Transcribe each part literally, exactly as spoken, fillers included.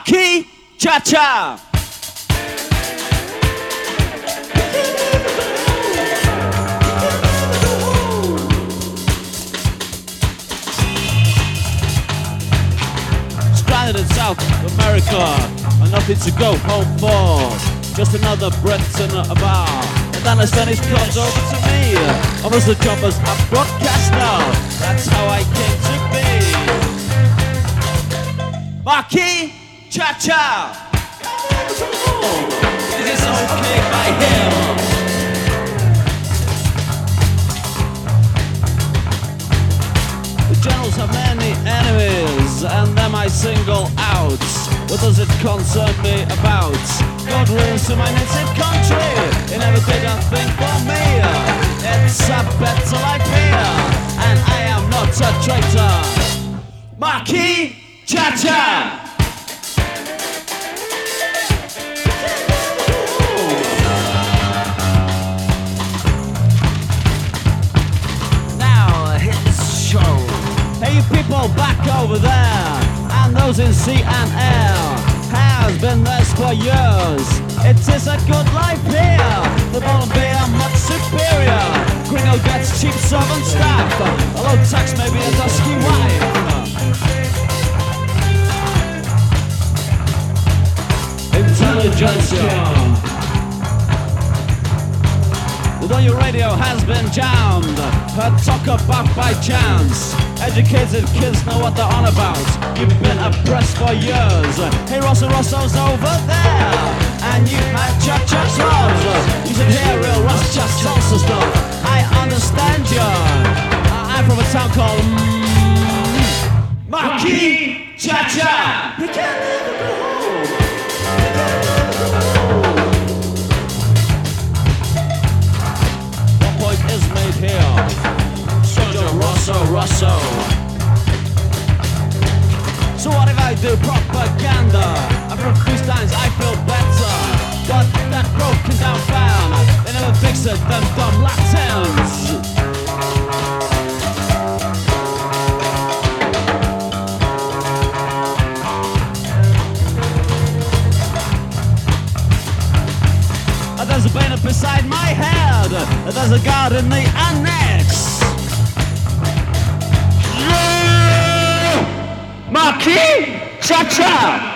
Marquis Cha-Cha. Stranded in South America, and nothing to go home for. Just another Brenton at a bar. And then a Spanish comes over to me. I was the job as a broadcaster. That's how I came to be. Marquis Cha-Cha. This is okay by him. The generals have many enemies, and them I single out. What does it concern me about? God rules to my native country. He never did a thing for me. It's a better life here, and I am not a traitor. Marquis Cha-Cha. Now his show. Hey, you people back over there, and those in sea and air, has been theirs for years. It is a good life here. The Bombay are much superior. Gringo gets cheap servant staff, a low tax, maybe a dusky wife. Intelligentsia. The on your radio has been jammed. Heard talk about by chance. Educated kids know what they're on about. You've been oppressed for years. Hey, Rosso Rosso's over there, and you had Cha-Cha's rose. You should hear real Ross-Cha salsa stuff. I understand you. I'm from a town called mm, Marquis Cha-Cha. He can't never go home. He can't never go home. One point is made here. Rosso, Rosso. So what if I do propaganda? I'm from Freestylers, I feel better. But that broken down fan, they never fix it, them dumb Latins. There's a banner beside my head. There's a guard in the annex. Marquis Cha-Cha.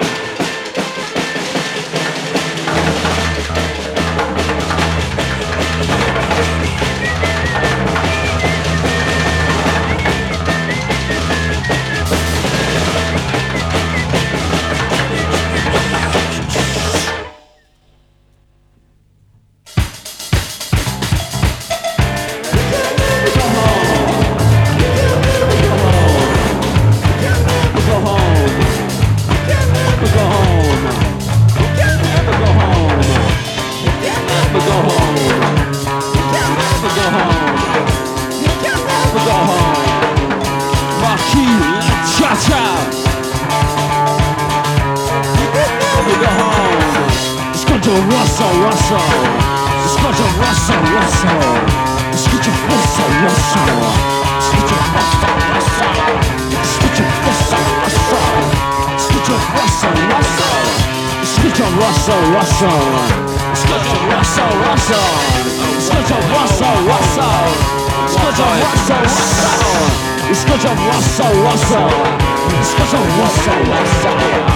Rosso, Rosso, Scoggio Rosso, Rosso, Scoggio Rosso, Rosso, Scoggio Rosso, Rosso, Scoggio Rosso, Rosso, Scoggio Rosso, Rosso, Scoggio Rosso, Rosso, Scoggio Rosso, Rosso, Scoggio Rosso, Rosso, Scoggio Rosso, Rosso, Scoggio Rosso, Rosso, Scoggio Rosso, Rosso.